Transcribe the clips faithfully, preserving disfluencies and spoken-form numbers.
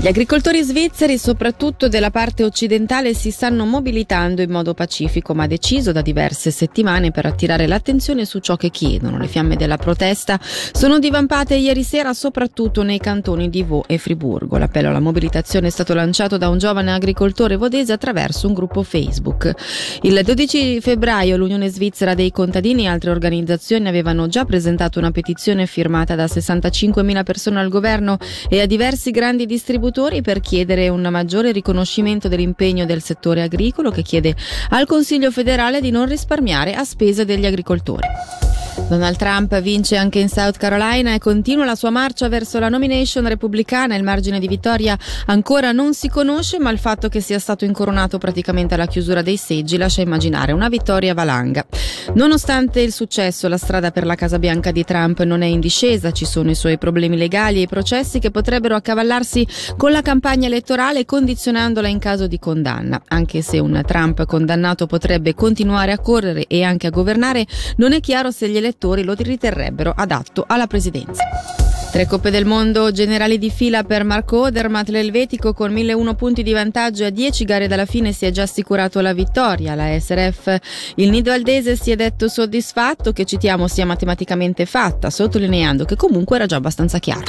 Gli agricoltori svizzeri, soprattutto della parte occidentale, si stanno mobilitando in modo pacifico ma deciso da diverse settimane per attirare l'attenzione su ciò che chiedono. Le fiamme della protesta sono divampate ieri sera soprattutto nei cantoni di Vaud e Friburgo. L'appello alla mobilitazione è stato lanciato da un giovane agricoltore vodese attraverso un gruppo Facebook. Il dodici febbraio l'Unione Svizzera dei Contadini e altre organizzazioni avevano già presentato una petizione firmata da sessantacinquemila persone al governo e a diversi grandi distributori per chiedere un maggiore riconoscimento dell'impegno del settore agricolo, che chiede al Consiglio federale di non risparmiare a spese degli agricoltori. Donald Trump vince anche in South Carolina e continua la sua marcia verso la nomination repubblicana. Il margine di vittoria ancora non si conosce, ma il fatto che sia stato incoronato praticamente alla chiusura dei seggi lascia immaginare una vittoria valanga. Nonostante il successo, la strada per la Casa Bianca di Trump non è in discesa. Ci sono i suoi problemi legali e i processi che potrebbero accavallarsi con la campagna elettorale, condizionandola in caso di condanna. Anche se un Trump condannato potrebbe continuare a correre e anche a governare, non è chiaro se gli elettori lo riterrebbero adatto alla presidenza. Tre coppe del mondo generali di fila per Marco Odermatt. L'elvetico, con mille uno punti di vantaggio a dieci gare dalla fine, si è già assicurato la vittoria. La S R F, il nido aldese, si è detto soddisfatto, che citiamo sia matematicamente fatta, sottolineando che comunque era già abbastanza chiaro.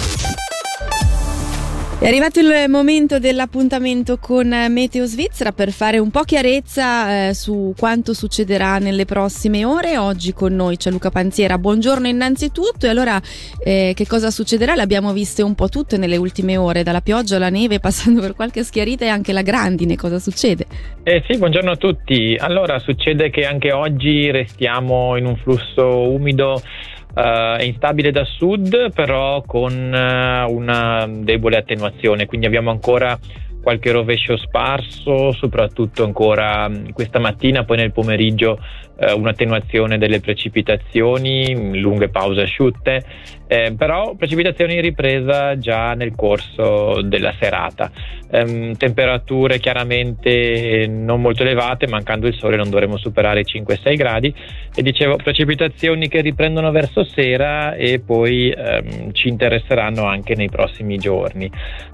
È arrivato il momento dell'appuntamento con Meteo Svizzera per fare un po' chiarezza eh, su quanto succederà nelle prossime ore. Oggi con noi c'è Luca Panziera. Buongiorno innanzitutto. E allora eh, che cosa succederà? Le abbiamo viste un po' tutte nelle ultime ore, dalla pioggia alla neve, passando per qualche schiarita e anche la grandine. Cosa succede? Eh sì, buongiorno a tutti. Allora, succede che anche oggi restiamo in un flusso umido Uh, è instabile da sud, però con uh, una debole attenuazione, quindi abbiamo ancora qualche rovescio sparso, soprattutto ancora questa mattina, poi nel pomeriggio uh, un'attenuazione delle precipitazioni, lunghe pause asciutte, eh, però precipitazioni in ripresa già nel corso della serata. Um, temperature chiaramente non molto elevate, mancando il sole non dovremo superare i cinque sei gradi, e dicevo precipitazioni che riprendono verso sera e poi um, ci interesseranno anche nei prossimi giorni.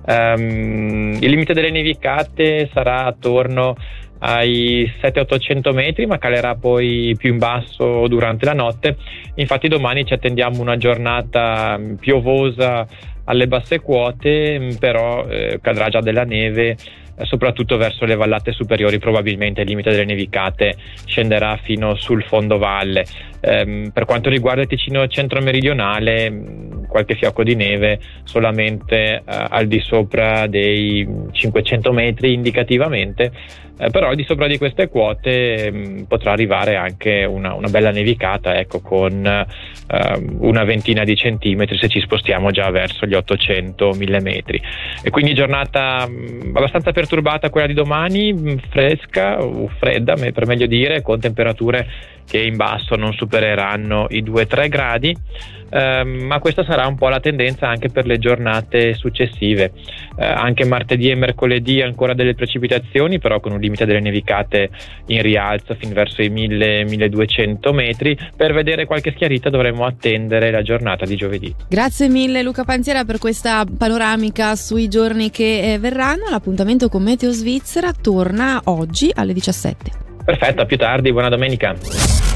Um, il limite delle nevicate sarà attorno ai settecento ottocento metri, ma calerà poi più in basso durante la notte. Infatti domani ci attendiamo una giornata piovosa alle basse quote, però eh, cadrà già della neve, eh, soprattutto verso le vallate superiori. Probabilmente il limite delle nevicate scenderà fino sul fondovalle. Eh, per quanto riguarda il Ticino centro-meridionale, qualche fiocco di neve solamente eh, al di sopra dei cinquecento metri indicativamente, eh, però al di sopra di queste quote mh, potrà arrivare anche una, una bella nevicata, ecco, con eh, una ventina di centimetri se ci spostiamo già verso gli ottocento mille metri. E quindi giornata mh, abbastanza perturbata quella di domani, mh, fresca o fredda per meglio dire, con temperature che in basso non supereranno i due tre gradi, ehm, ma questa sarà un po' la tendenza anche per le giornate successive. Eh, anche martedì e mercoledì ancora delle precipitazioni, però con un limite delle nevicate in rialzo fin verso i mille milleduecento metri. Per vedere qualche schiarita dovremo attendere la giornata di giovedì. Grazie mille Luca Panziera per questa panoramica sui giorni che eh, verranno. L'appuntamento con Meteo Svizzera torna oggi alle diciassette. Perfetto, a più tardi, buona domenica.